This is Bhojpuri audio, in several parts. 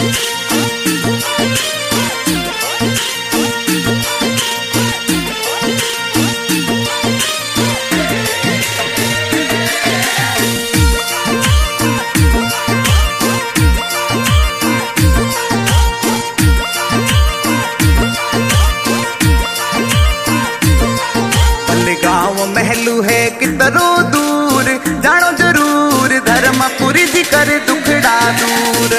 महलू है कितरो दूर, जानो जरूर धर्मपुरी जी कर दुखड़ा दूर।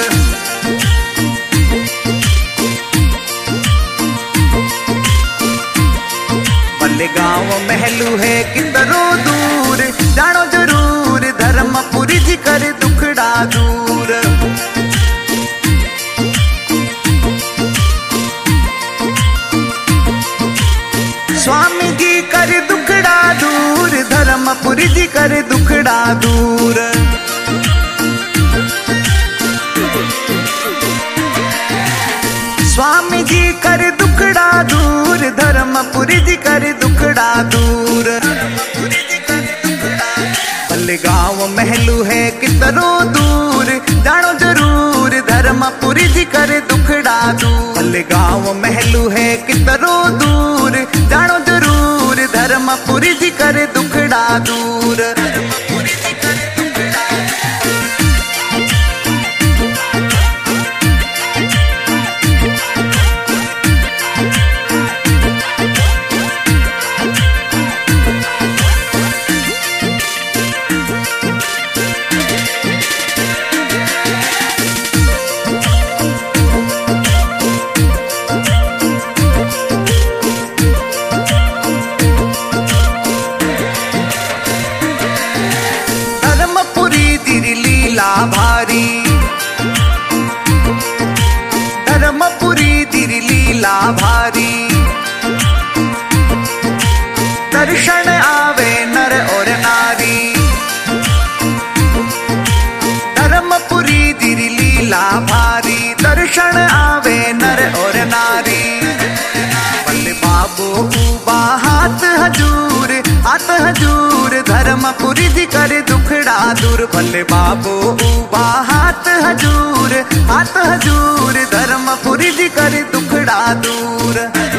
भले गाँव महलू है कितरो दूर, जानो जरूर धर्मपुरी जी कर दुखड़ा दूर। स्वामी जी कर दुखड़ा दूर, धर्मपुरी जी कर दुखड़ा दूर। स्वामी जी कर दुखड़ा दूर, धर्मपुरी जी कर दुखड़ा दूर। भले गाँव महलू है कितरो दूर, जानो जरूर धर्मपुरी जी कर दुखड़ा दूर। भले गाँव महलू है कितरो दूर, जानो जरूर धर्मपुरी जी कर दुखड़ा दूर। भारी धर्मपुरी तेरी लीला भारी, दर्शन आवे नर और नारी। धर्मपुरी तेरी लीला भारी, दर्शन आवे नर और नारी। भले बाबो उबा हाथ हजूर, हाथ हजूर धर्मपुरी जी कर दुखड़ा दूर। भले बाबो उबा हाथ हजूर, हाथ हजूर धर्मपुरी जी कर दुखड़ा दूर।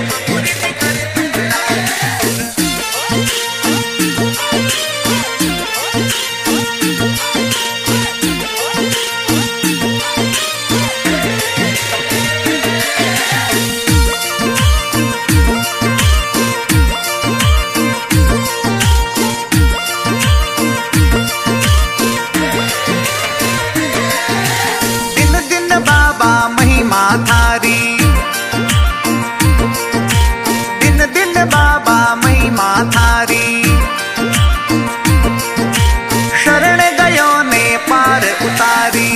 थारी दिन दिन बाबा महिमा थारी, शरण गयो ने पार उतारी।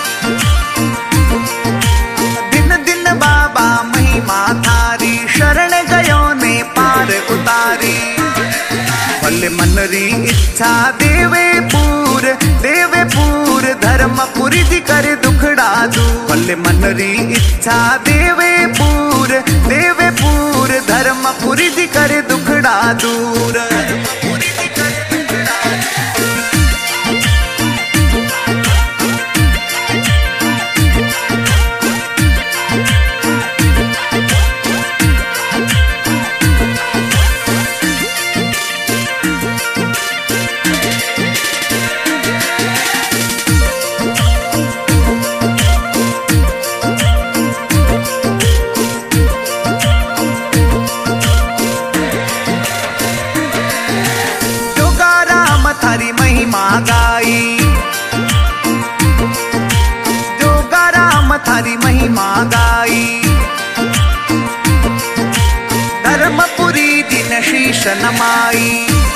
दिन दिन बाबा महिमा थारी, शरण गयो ने पार उतारी। भले मनरी इच्छा देवे पूर, देवे पूर धर्मपुरी जी कर दुखड़ा दूर। भले मनरी इच्छा देवे पूर, देवे पूर धर्मपुरी जी कर दुखड़ा दूर। थारी महिमा गाई, जोगा राम थारी महिमा गाई। धर्मपुरी दिन शीश नमाई,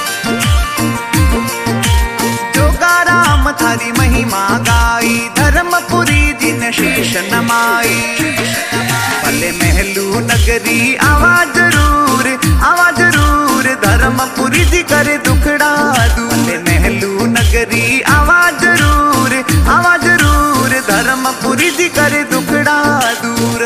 जोगा राम थारी महिमा गाई। धर्मपुरी दिन शीश नमाई। भले महलू नगरी आवाज जरूर, आवाज जरूर धर्मपुरी जी कर दुखड़ा दूर। भले महलू नगरी आवाज जरूर, आवाज जरूर धर्मपुरी जी कर दुखड़ा दूर।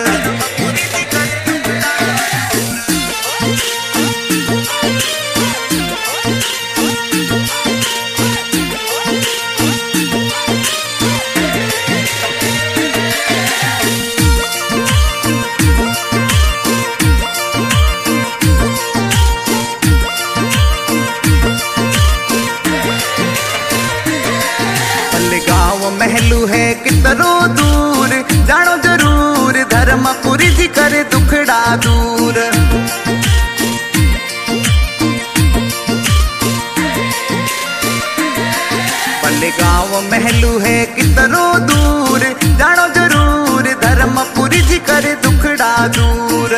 महलू है कितरो दूर, जानो जरूर धर्मपुरी जी करे दुखड़ा दूर। भले गाँव महलू है कितरो दूर, जानो जरूर धर्मपुरी जी करे दुखड़ा दूर।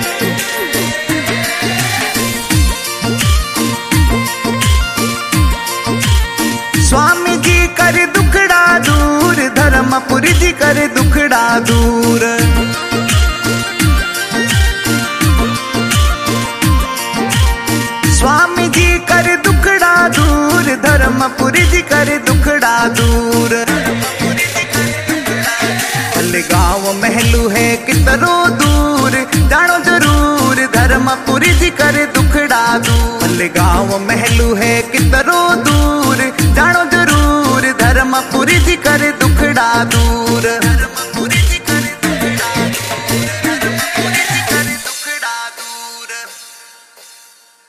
स्वामी जी करे दुखड़ा दूर, धर्मपुरी जी करे दुखड़ा दूर। स्वामी जी करे दुखड़ा दूर, धर्मपुरी जी करे दुखड़ा दूर। भले गाँव महलू है कितरो दूर, जानो जरूर धर्मपुरी जी करे दुखड़ा दूर। भले गाँव महलू है कितरो